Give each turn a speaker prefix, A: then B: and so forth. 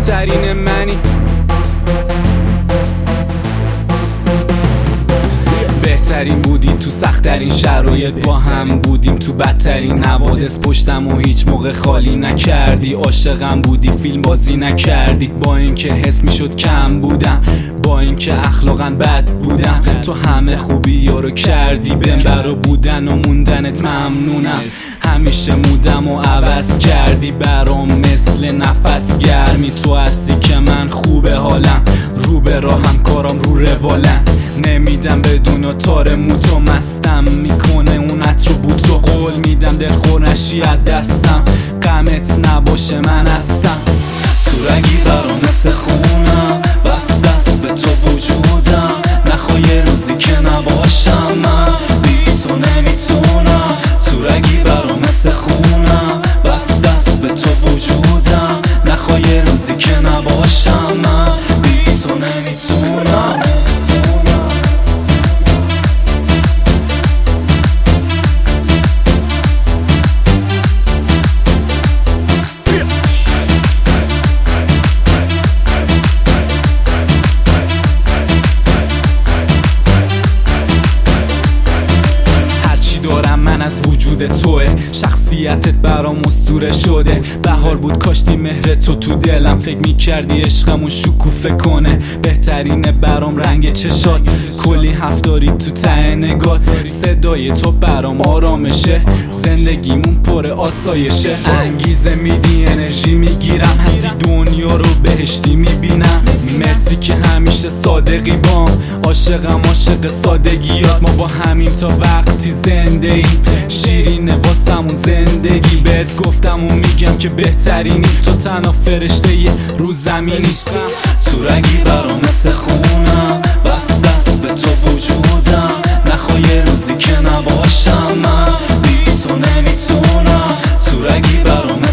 A: بهترین منی. بهترین بودی تو سخت‌ترین شرایط، با هم بودیم تو بدترین حوادث. پشتم و هیچ موقع خالی نکردی، عاشقم بودی فیلم بازی نکردی. با اینکه حس میشد کم بودم، با اینکه اخلاقا بد بودم، تو همه خوبی ها رو کردی. بهم برا بودن و موندنت ممنونم، همیشه مودم و عوض کردی برام مثل نفس گرمی. تو هستی که من خوبه حالم، رو به راهم کارام رو روالم. نمیدم بدون تار موتو، مستم میکنه اون عطر و بوتو. قول میدم دلخور نشی از دستم، غمت نباشه من هستم. تو رگی برام مثل خونم، بس دست به تو وجودم. نخواه یه روزی که نباشم من، بی تو نمیتونم. تو رگی برام مثل خونم، بس دست به تو وجودم. نخواه یه روزی که نباشم من، بی تو نمیتونم. من از وجود توه، شخصیتت برام اسطوره شده. بهار بود کاشتی مهر تو دلم، فکر میکردی عشقمون شکوفه کنه. بهترینه برام رنگ چشات، کلی حرف داری تو ته نگات. صدای تو برام آرامشه، زندگیمون پر آسایشه. انگیزه میدی انرژی میگیرم، هستی دنیا رو بهشتی میبینم. مرسی که همیشه صادقی بام، عاشقم عاشق سادگیات. ما با همیم تا وقتی زنده ایم، شیرینه واسمون زندگی. بهت گفتم و میگم که بهترینی، تو تنها فرشته یه رو زمینی. تو رگی برام مثل خونم، بس دست به تو وجودم. نخواه یه روزی که نباشم من، بی تو نمیتونم. تو رگی برام